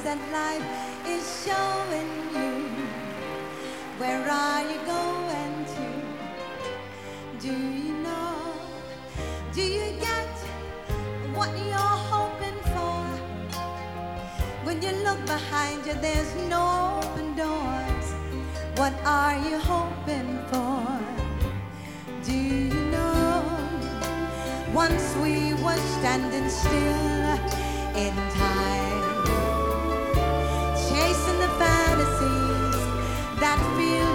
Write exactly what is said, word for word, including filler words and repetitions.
that life is showing you. Where are you going to? Do you know? Do you get what you're hoping for? When you look behind you, there's no open doors. What are you hoping for? Do you know? Once we were standing still in time, chasing the fantasies that feel